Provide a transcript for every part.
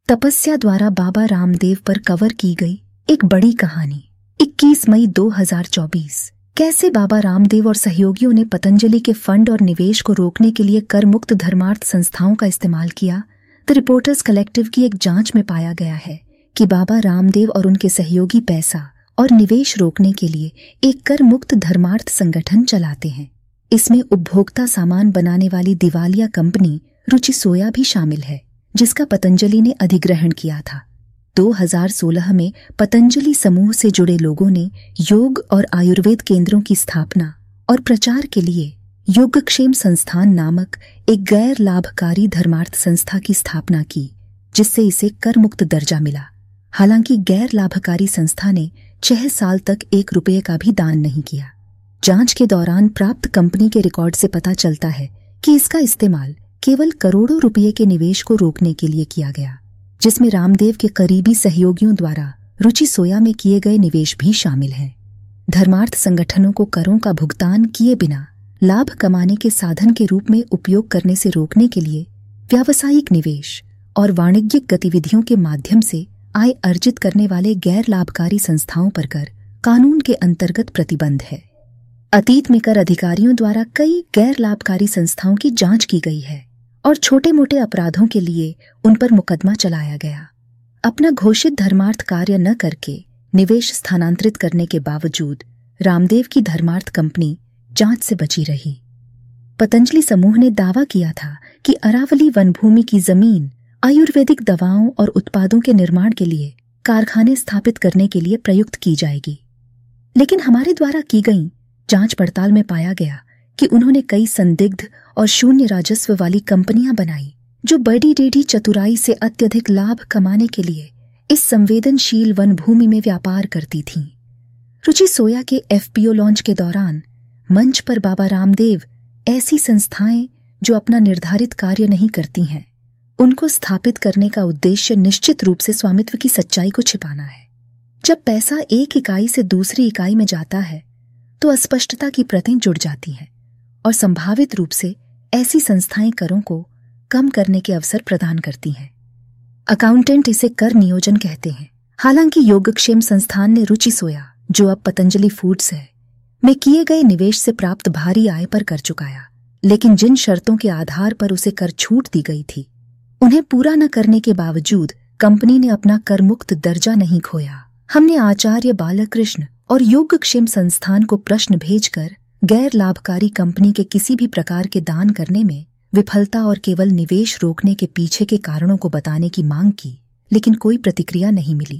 तपस्या द्वारा बाबा रामदेव पर कवर की गई एक बड़ी कहानी। 21 मई 2024। कैसे बाबा रामदेव और सहयोगियों ने पतंजलि के फंड और निवेश को रोकने के लिए कर मुक्त धर्मार्थ संस्थाओं का इस्तेमाल किया। द रिपोर्टर्स कलेक्टिव की एक जांच में पाया गया है कि बाबा रामदेव और उनके सहयोगी पैसा और निवेश रोकने के लिए एक कर मुक्त धर्मार्थ संगठन चलाते हैं। इसमें उपभोक्ता सामान बनाने वाली दिवालिया कंपनी रुचि सोया भी शामिल है, जिसका पतंजलि ने अधिग्रहण किया था। 2016 में पतंजलि समूह से जुड़े लोगों ने योग और आयुर्वेद केंद्रों की स्थापना और प्रचार के लिए योगक्षेम संस्थान नामक एक गैर लाभकारी धर्मार्थ संस्था की स्थापना की, जिससे इसे कर मुक्त दर्जा मिला। हालांकि गैर लाभकारी संस्था ने 6 साल तक 1 रुपये का भी दान नहीं किया। जांच के दौरान प्राप्त कंपनी के रिकॉर्ड से पता चलता है कि इसका इस्तेमाल केवल करोड़ों रुपये के निवेश को रोकने के लिए किया गया, जिसमें रामदेव के करीबी सहयोगियों द्वारा रुचि सोया में किए गए निवेश भी शामिल हैं। धर्मार्थ संगठनों को करों का भुगतान किए बिना लाभ कमाने के साधन के रूप में उपयोग करने से रोकने के लिए व्यावसायिक निवेश और वाणिज्यिक गतिविधियों के माध्यम से आय अर्जित करने वाले गैर लाभकारी संस्थाओं पर कर कानून के अंतर्गत प्रतिबंध है। अतीत में कर अधिकारियों द्वारा कई गैर लाभकारी संस्थाओं की जांच की गई है और छोटे मोटे अपराधों के लिए उन पर मुकदमा चलाया गया। अपना घोषित धर्मार्थ कार्य न करके निवेश स्थानांतरित करने के बावजूद रामदेव की धर्मार्थ कंपनी जांच से बची रही। पतंजलि समूह ने दावा किया था कि अरावली वनभूमि की जमीन आयुर्वेदिक दवाओं और उत्पादों के निर्माण के लिए कारखाने स्थापित करने के लिए प्रयुक्त की जाएगी, लेकिन हमारे द्वारा की गई जांच पड़ताल में पाया गया कि उन्होंने कई संदिग्ध और शून्य राजस्व वाली कंपनियां बनाई, जो बड़ी टेढ़ी चतुराई से अत्यधिक लाभ कमाने के लिए इस संवेदनशील वन भूमि में व्यापार करती थीं। रुचि सोया के FPO लॉन्च के दौरान मंच पर बाबा रामदेव ऐसी संस्थाएं जो अपना निर्धारित कार्य नहीं करती हैं, उनको स्थापित करने का उद्देश्य निश्चित रूप से स्वामित्व की सच्चाई को छिपाना है। जब पैसा एक इकाई से दूसरी इकाई में जाता है तो अस्पष्टता की परतें जुड़ जाती हैं और संभावित रूप से ऐसी संस्थाएं करों को कम करने के अवसर प्रदान करती हैं। अकाउंटेंट इसे कर नियोजन कहते हैं। हालांकि योगक्षेम संस्थान ने रुचि सोया, जो अब पतंजलि फूड्स है, में किए गए निवेश से प्राप्त भारी आय पर कर चुकाया, लेकिन जिन शर्तों के आधार पर उसे कर छूट दी गई थी, उन्हें पूरा न करने के बावजूद कंपनी ने अपना कर मुक्त दर्जा नहीं खोया। हमने आचार्य बालकृष्ण और योगक्षेम संस्थान को प्रश्न भेजकर गैर लाभकारी कंपनी के किसी भी प्रकार के दान करने में विफलता और केवल निवेश रोकने के पीछे के कारणों को बताने की मांग की, लेकिन कोई प्रतिक्रिया नहीं मिली।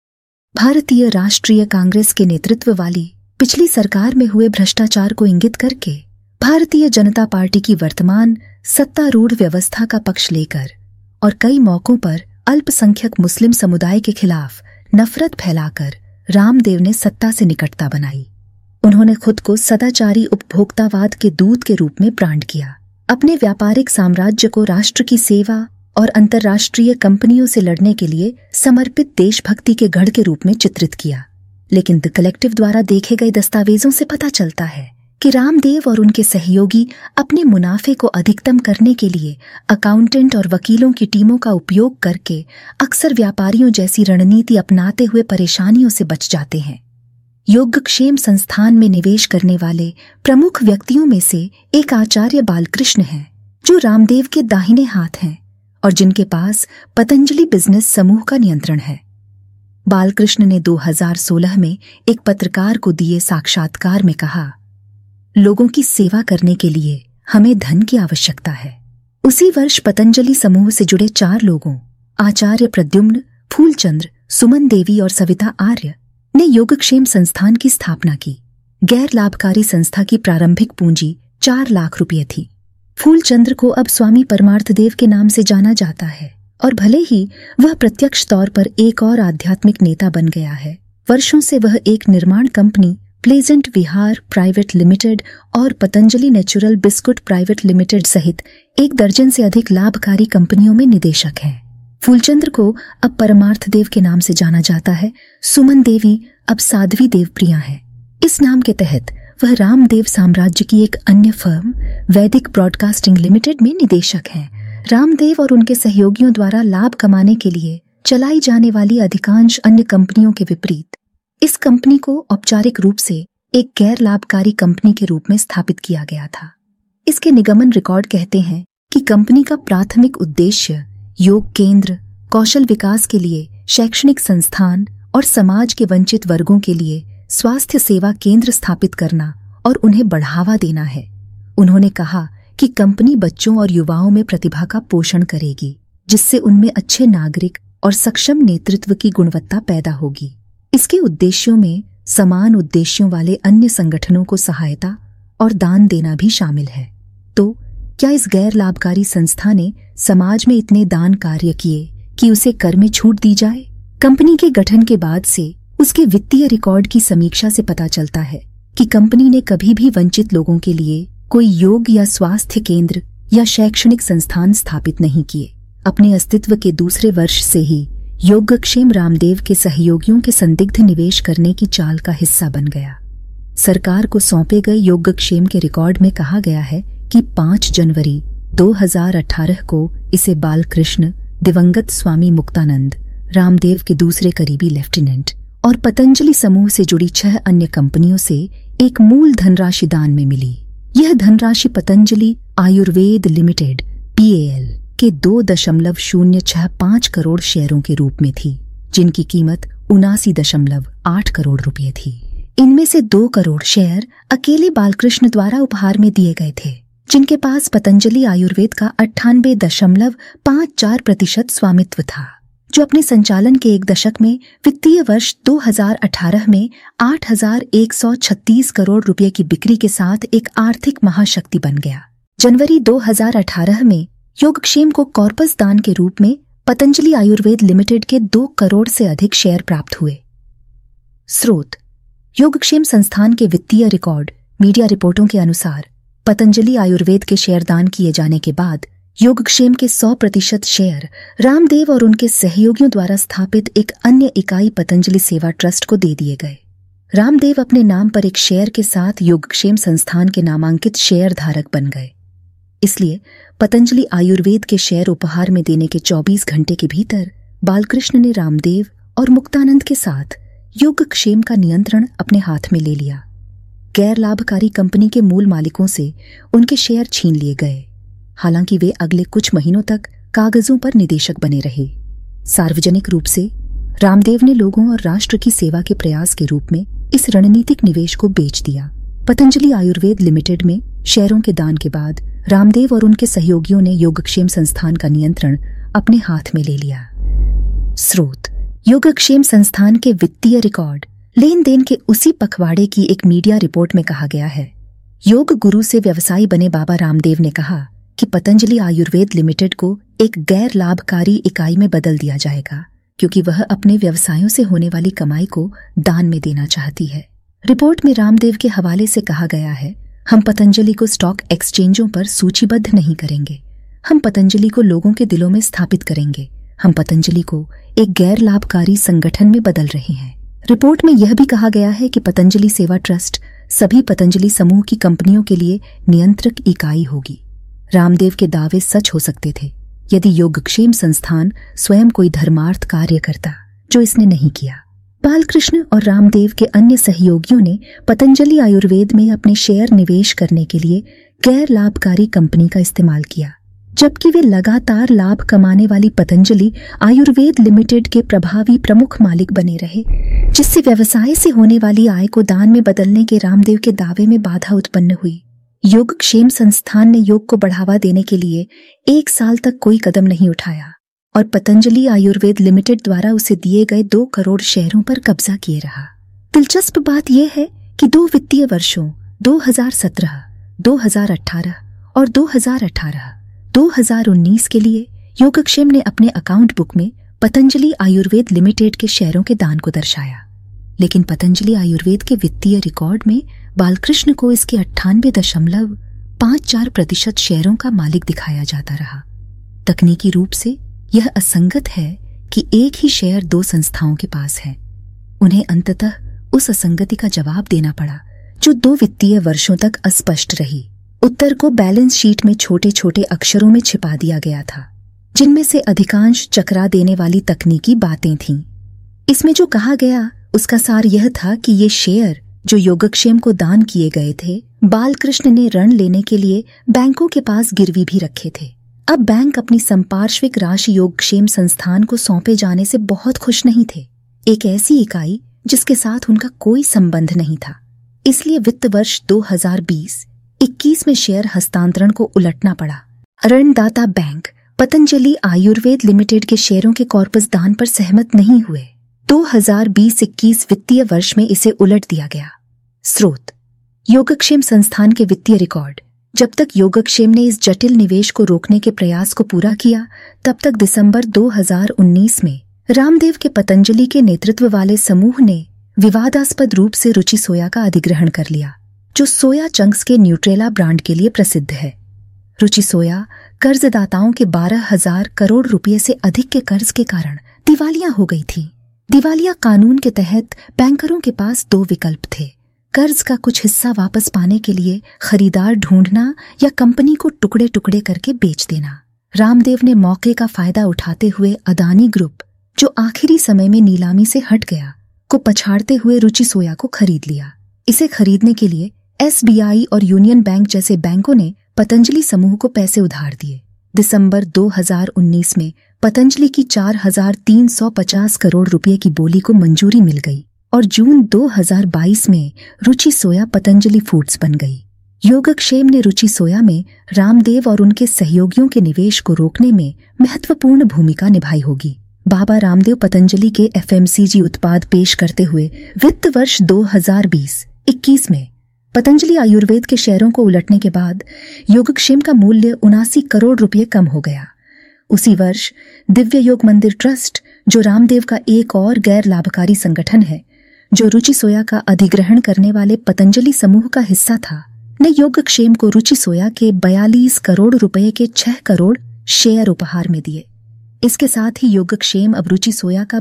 भारतीय राष्ट्रीय कांग्रेस के नेतृत्व वाली पिछली सरकार में हुए भ्रष्टाचार को इंगित करके भारतीय जनता पार्टी की वर्तमान सत्तारूढ़ व्यवस्था का पक्ष लेकर और कई मौकों पर अल्पसंख्यक मुस्लिम समुदाय के खिलाफ नफरत फैलाकर रामदेव ने सत्ता से निकटता बनाई। उन्होंने खुद को सदाचारी उपभोक्तावाद के दूत के रूप में ब्रांड किया, अपने व्यापारिक साम्राज्य को राष्ट्र की सेवा और अंतर्राष्ट्रीय कंपनियों से लड़ने के लिए समर्पित देशभक्ति के गढ़ के रूप में चित्रित किया। लेकिन द कलेक्टिव द्वारा देखे गए दस्तावेजों से पता चलता है कि रामदेव और उनके सहयोगी अपने मुनाफे को अधिकतम करने के लिए अकाउंटेंट और वकीलों की टीमों का उपयोग करके अक्सर व्यापारियों जैसी रणनीति अपनाते हुए परेशानियों से बच जाते हैं। योगक्षेम संस्थान में निवेश करने वाले प्रमुख व्यक्तियों में से एक आचार्य बालकृष्ण हैं, जो रामदेव के दाहिने हाथ हैं और जिनके पास पतंजलि बिजनेस समूह का नियंत्रण है। बालकृष्ण ने 2016 में एक पत्रकार को दिए साक्षात्कार में कहा, लोगों की सेवा करने के लिए हमें धन की आवश्यकता है। उसी वर्ष पतंजलि समूह से जुड़े 4 लोगों आचार्य प्रद्युम्न, फूलचंद्र, सुमन देवी और सविता आर्य ने योगक्षेम संस्थान की स्थापना की। गैर लाभकारी संस्था की प्रारंभिक पूंजी 4 लाख रुपये थी। फूलचंद्र को अब स्वामी परमार्थदेव के नाम से जाना जाता है और भले ही वह प्रत्यक्ष तौर पर एक और आध्यात्मिक नेता बन गया है, वर्षों से वह एक निर्माण company pleasant Vihar private limited और Patanjali natural biscuit private limited सहित 1 दर्जन से अधिक लाभकारी कंपनियों में निदेशक है। फूलचंद्र को अब परमार्थदेव के नाम से जाना जाता है। सुमन देवी अब साध्वी देवप्रिया है। इस नाम के तहत वह रामदेव साम्राज्य की एक अन्य फर्म वैदिक ब्रॉडकास्टिंग लिमिटेड में निदेशक हैं। रामदेव और उनके सहयोगियों द्वारा लाभ कमाने के लिए चलाई जाने वाली अधिकांश अन्य कंपनियों के विपरीत इस कंपनी को औपचारिक रूप से एक गैर लाभकारी कंपनी के रूप में स्थापित किया गया था। इसके निगमन रिकॉर्ड कहते हैं कि कंपनी का प्राथमिक उद्देश्य योग केंद्र, कौशल विकास के लिए शैक्षणिक संस्थान और समाज के वंचित वर्गों के लिए स्वास्थ्य सेवा केंद्र स्थापित करना और उन्हें बढ़ावा देना है। उन्होंने कहा कि कंपनी बच्चों और युवाओं में प्रतिभा का पोषण करेगी, जिससे उनमें अच्छे नागरिक और सक्षम नेतृत्व की गुणवत्ता पैदा होगी। इसके उद्देश्यों में समान उद्देश्यों वाले अन्य संगठनों को सहायता और दान देना भी शामिल है। तो क्या इस गैर लाभकारी संस्था ने समाज में इतने दान कार्य किए कि उसे कर में छूट दी जाए? कंपनी के गठन के बाद से उसके वित्तीय रिकॉर्ड की समीक्षा से पता चलता है कि कंपनी ने कभी भी वंचित लोगों के लिए कोई योग या स्वास्थ्य केंद्र या शैक्षणिक संस्थान स्थापित नहीं किए। अपने अस्तित्व के दूसरे वर्ष से ही योगक्षेम रामदेव के सहयोगियों के संदिग्ध निवेश करने की चाल का हिस्सा बन गया। सरकार को सौंपे गए योगक्षेम के रिकॉर्ड में कहा गया है कि 5 जनवरी 2018 को इसे बालकृष्ण, दिवंगत स्वामी मुक्तानंद, रामदेव के दूसरे करीबी लेफ्टिनेंट और पतंजलि समूह से जुड़ी 6 अन्य कंपनियों से एक मूल धनराशि दान में मिली। यह धनराशि पतंजलि आयुर्वेद लिमिटेड PAL के 2.065 करोड़ शेयरों के रूप में थी, जिनकी कीमत 79.8 करोड़ रुपये थी। इनमें से 2 करोड़ शेयर अकेले बालकृष्ण द्वारा उपहार में दिए गए थे, जिनके पास पतंजलि आयुर्वेद का 98.54% स्वामित्व था, जो अपने संचालन के एक दशक में वित्तीय वर्ष 2018 में 8,136 करोड़ रुपए की बिक्री के साथ एक आर्थिक महाशक्ति बन गया। जनवरी 2018 में योगक्षेम को कॉर्पस दान के रूप में पतंजलि आयुर्वेद लिमिटेड के 2 करोड़ से अधिक शेयर प्राप्त हुए। स्रोत: योगक्षेम संस्थान के वित्तीय रिकॉर्ड। मीडिया रिपोर्टों के अनुसार पतंजलि आयुर्वेद के शेयर दान किए जाने के बाद योगक्षेम के 100% शेयर रामदेव और उनके सहयोगियों द्वारा स्थापित एक अन्य इकाई पतंजलि सेवा ट्रस्ट को दे दिए गए। रामदेव अपने नाम पर एक शेयर के साथ योगक्षेम संस्थान के नामांकित शेयर धारक बन गए। इसलिए पतंजलि आयुर्वेद के शेयर उपहार में देने के 24 घंटे के भीतर बालकृष्ण ने रामदेव और मुक्तानंद के साथ योगक्षेम का नियंत्रण अपने हाथ में ले लिया। गैर लाभकारी कंपनी के मूल मालिकों से उनके शेयर छीन लिए गए। हालांकि वे अगले कुछ महीनों तक कागजों पर निदेशक बने रहे। सार्वजनिक रूप से रामदेव ने लोगों और राष्ट्र की सेवा के प्रयास के रूप में इस रणनीतिक निवेश को बेच दिया। पतंजलि आयुर्वेद लिमिटेड में शेयरों के दान के बाद रामदेव और उनके सहयोगियों ने योगक्षेम संस्थान का नियंत्रण अपने हाथ में ले लिया। स्रोत: योगक्षेम संस्थान के वित्तीय रिकॉर्ड। लेन देन के उसी पखवाड़े की एक मीडिया रिपोर्ट में कहा गया है, योग गुरु से व्यवसायी बने बाबा रामदेव ने कहा कि पतंजलि आयुर्वेद लिमिटेड को एक गैर लाभकारी इकाई में बदल दिया जाएगा, क्योंकि वह अपने व्यवसायों से होने वाली कमाई को दान में देना चाहती है। रिपोर्ट में रामदेव के हवाले से कहा गया है, हम पतंजलि को स्टॉक एक्सचेंजों पर सूचीबद्ध नहीं करेंगे। हम पतंजलि को लोगों के दिलों में स्थापित करेंगे। हम पतंजलि को एक गैर लाभकारी संगठन में बदल रहे हैं। रिपोर्ट में यह भी कहा गया है कि पतंजलि सेवा ट्रस्ट सभी पतंजलि समूह की कंपनियों के लिए नियंत्रक इकाई होगी। रामदेव के दावे सच हो सकते थे यदि योगक्षेम संस्थान स्वयं कोई धर्मार्थ कार्य करता, जो इसने नहीं किया। बालकृष्ण और रामदेव के अन्य सहयोगियों ने पतंजलि आयुर्वेद में अपने शेयर निवेश करने के लिए गैर लाभकारी कंपनी का इस्तेमाल किया, जबकि वे लगातार लाभ कमाने वाली पतंजलि आयुर्वेद लिमिटेड के प्रभावी प्रमुख मालिक बने रहे, जिससे व्यवसाय से होने वाली आय को दान में बदलने के रामदेव के दावे में बाधा उत्पन्न हुई। योगक्षेम संस्थान ने योग को बढ़ावा देने के लिए 1 साल तक कोई कदम नहीं उठाया और पतंजलि आयुर्वेद लिमिटेड द्वारा उसे दिए गए 2 करोड़ शेयरों पर कब्जा किए रहा। दिलचस्प बात यह है कि 2 वित्तीय वर्षों 2017, 2018 और 2018-2019 के लिए योगक्षेम ने अपने अकाउंट बुक में पतंजलि आयुर्वेद लिमिटेड के शेयरों के दान को दर्शाया, लेकिन पतंजलि आयुर्वेद के वित्तीय रिकॉर्ड में बालकृष्ण को इसके 98.54% शेयरों का मालिक दिखाया जाता रहा। तकनीकी रूप से यह असंगत है कि एक ही शेयर 2 संस्थाओं के पास है। उन्हें अंततः उस असंगति का जवाब देना पड़ा जो 2 वित्तीय वर्षों तक अस्पष्ट रही। उत्तर को बैलेंस शीट में छोटे छोटे अक्षरों में छिपा दिया गया था, जिनमें से अधिकांश चकरा देने वाली तकनीकी बातें थीं। इसमें जो कहा गया उसका सार यह था कि ये शेयर जो योगक्षेम को दान किए गए थे, बालकृष्ण ने ऋण लेने के लिए बैंकों के पास गिरवी भी रखे थे। अब बैंक अपनी संपार्श्विक राशि योगक्षेम संस्थान को सौंपे जाने से बहुत खुश नहीं थे, एक ऐसी इकाई जिसके साथ उनका कोई संबंध नहीं था। इसलिए वित्त वर्ष 2020-21 में शेयर हस्तांतरण को उलटना पड़ा। ऋणदाता बैंक पतंजलि आयुर्वेद लिमिटेड के शेयरों के कॉर्पस दान पर सहमत नहीं हुए। 2020-21 वित्तीय वर्ष में इसे उलट दिया गया। स्रोत: योगक्षेम संस्थान के वित्तीय रिकॉर्ड। जब तक योगक्षेम ने इस जटिल निवेश को रोकने के प्रयास को पूरा किया, तब तक दिसंबर 2019 में रामदेव के पतंजलि के नेतृत्व वाले समूह ने विवादास्पद रूप से रुचि सोया का अधिग्रहण कर लिया, जो सोया चंक्स के न्यूट्रेला ब्रांड के लिए प्रसिद्ध है। रुचि सोया कर्जदाताओं के 12,000 करोड़ रुपए से अधिक के कर्ज के कारण दिवालिया हो गई थी। दिवालिया कानून के तहत बैंकरों के पास दो विकल्प थे: कर्ज का कुछ हिस्सा वापस पाने के लिए खरीदार ढूंढना या कंपनी को टुकड़े टुकड़े करके बेच देना। रामदेव ने मौके का फायदा उठाते हुए अदानी ग्रुप, जो आखिरी समय में नीलामी से हट गया, को पछाड़ते हुए रुचि सोया को खरीद लिया। इसे खरीदने के लिए SBI और यूनियन बैंक जैसे बैंकों ने पतंजलि समूह को पैसे उधार दिए। दिसंबर 2019 में पतंजलि की 4,350 करोड़ रुपए की बोली को मंजूरी मिल गई और जून 2022 में रुचि सोया पतंजलि फूड्स बन गई। योगक्षेम ने रुचि सोया में रामदेव और उनके सहयोगियों के निवेश को रोकने में महत्वपूर्ण भूमिका निभाई होगी। बाबा रामदेव पतंजलि के FMCG उत्पाद पेश करते हुए वित्त वर्ष 2020-21 में पतंजलि आयुर्वेद के शेयरों को उलटने के बाद योगक्षेम का मूल्य 79 करोड़ रुपए कम हो गया। उसी वर्ष दिव्य योग मंदिर ट्रस्ट, जो रामदेव का एक और गैर लाभकारी संगठन है, जो रुचि सोया का अधिग्रहण करने वाले पतंजलि समूह का हिस्सा था, ने योगक्षेम को रुचि सोया के 42 करोड़ रुपए के 6 करोड़ शेयर उपहार में दिए। इसके साथ ही योगक्षेम अब रुचि सोया का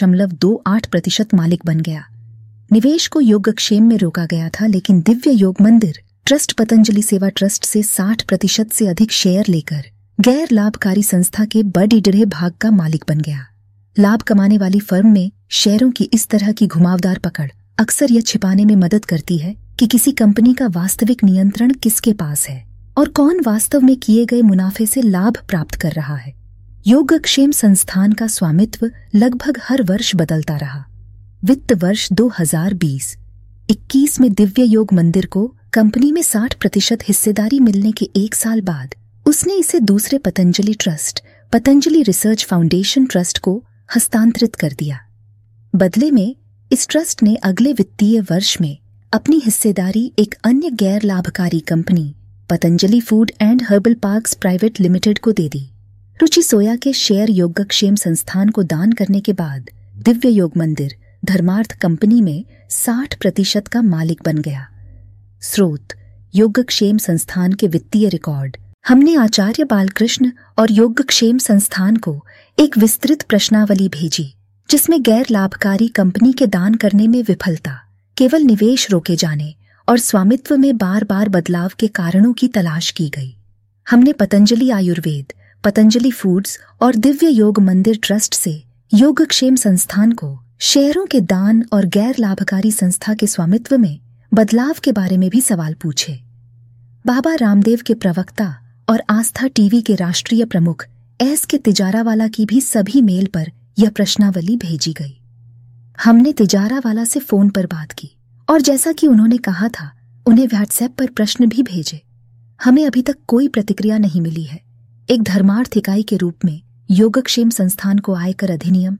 20.28% मालिक बन गया। निवेश को योगक्षेम में रोका गया था, लेकिन दिव्य योग मंदिर ट्रस्ट पतंजलि सेवा ट्रस्ट से 60% से अधिक शेयर लेकर गैर लाभकारी संस्था के बड़े भाग का मालिक बन गया। लाभ कमाने वाली फर्म में शेयरों की इस तरह की घुमावदार पकड़ अक्सर यह छिपाने में मदद करती है कि किसी कंपनी का वास्तविक नियंत्रण किसके पास है और कौन वास्तव में किए गए मुनाफे से लाभ प्राप्त कर रहा है। योगक्षेम संस्थान का स्वामित्व लगभग हर वर्ष बदलता रहा। वित्त वर्ष 2020-21 में दिव्य योग मंदिर को कंपनी में 60% हिस्सेदारी मिलने के 1 साल बाद उसने इसे दूसरे Patanjali trust, Patanjali research foundation trust को हस्तांतरित कर दिया। बदले में इस ट्रस्ट ने अगले वित्तीय वर्ष में अपनी हिस्सेदारी एक अन्य गैर लाभकारी company Patanjali food and herbal parks private limited को दे दी। रुचि सोया के शेयर योगक्षेम संस्थान को दान करने के बाद दिव्य योग मंदिर धर्मार्थ कंपनी में 60% का मालिक बन गया। स्रोत: योगक्षेम संस्थान के वित्तीय रिकॉर्ड। हमने आचार्य बालकृष्ण और योगक्षेम संस्थान को एक विस्तृत प्रश्नावली भेजी, जिसमें गैर लाभकारी कंपनी के दान करने में विफलता, केवल निवेश रोके जाने और स्वामित्व में बार बार बदलाव के कारणों की तलाश की गई। हमने पतंजलि आयुर्वेद, पतंजलि फूड्स और दिव्य योग मंदिर ट्रस्ट से योगक्षेम संस्थान को शेयरों के दान और गैर लाभकारी संस्था के स्वामित्व में बदलाव के बारे में भी सवाल पूछे। बाबा रामदेव के प्रवक्ता और आस्था टीवी के राष्ट्रीय प्रमुख SK तिजारावाला की भी सभी मेल पर यह प्रश्नावली भेजी गई। हमने तिजारावाला से फोन पर बात की और जैसा कि उन्होंने कहा था, उन्हें WhatsApp पर प्रश्न भी भेजे। हमें अभी तक कोई प्रतिक्रिया नहीं मिली है। एक धर्मार्थ इकाई के रूप में योगक्षेम संस्थान को आयकर अधिनियम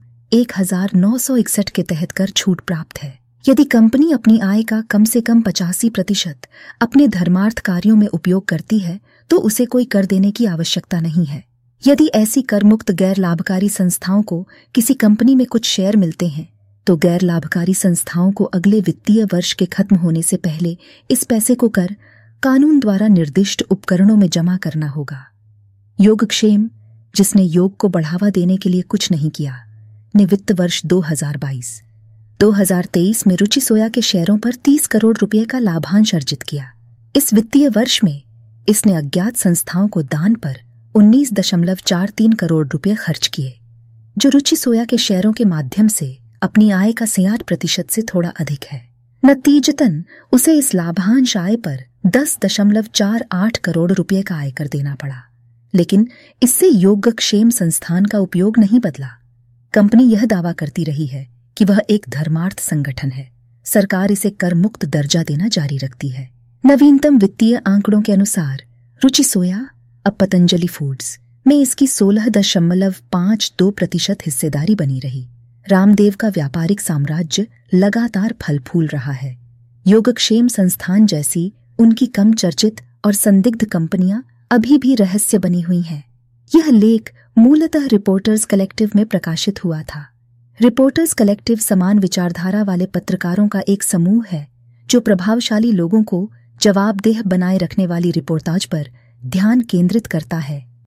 1961 के तहत कर छूट प्राप्त है। यदि कंपनी अपनी आय का कम से कम 85% अपने धर्मार्थ कार्यों में उपयोग करती है, तो उसे कोई कर देने की आवश्यकता नहीं है। यदि ऐसी कर मुक्त गैर लाभकारी संस्थाओं को किसी कंपनी में कुछ शेयर मिलते हैं, तो गैर लाभकारी संस्थाओं को अगले वित्तीय वर्ष के खत्म होने से पहले इस पैसे को कर कानून द्वारा निर्दिष्ट उपकरणों में जमा करना होगा। योगक्षेम, जिसने योग को बढ़ावा देने के लिए कुछ नहीं किया, ने वित्त वर्ष 2022-2023 में रुचि सोया के शेयरों पर 30 करोड़ रुपए का लाभांश अर्जित किया। इस वित्तीय वर्ष में इसने अज्ञात संस्थाओं को दान पर 19.43 करोड़ रुपए खर्च किए, जो रुचि सोया के शेयरों के माध्यम से अपनी आय का 66% से थोड़ा अधिक है। नतीजतन उसे इस लाभांश आय पर 10.48 करोड़ रुपए का आयकर देना पड़ा। लेकिन इससे योगक्षेम संस्थान का उपयोग नहीं बदला। कंपनी यह दावा करती रही है कि वह एक धर्मार्थ संगठन है। सरकार इसे कर मुक्त दर्जा देना जारी रखती है। नवीनतम वित्तीय आंकड़ों के अनुसार रुचि सोया अब पतंजलि फूड्स में इसकी 16.52% हिस्सेदारी बनी रही। रामदेव का व्यापारिक साम्राज्य लगातार फल फूल रहा है। योगक्षेम संस्थान जैसी उनकी कम चर्चित और संदिग्ध कंपनियां अभी भी रहस्य बनी हुई हैं। यह लेख मूलतः रिपोर्टर्स कलेक्टिव में प्रकाशित हुआ था। रिपोर्टर्स कलेक्टिव समान विचारधारा वाले पत्रकारों का एक समूह है जो प्रभावशाली लोगों को जवाबदेह बनाए रखने वाली रिपोर्टाज पर ध्यान केंद्रित करता है।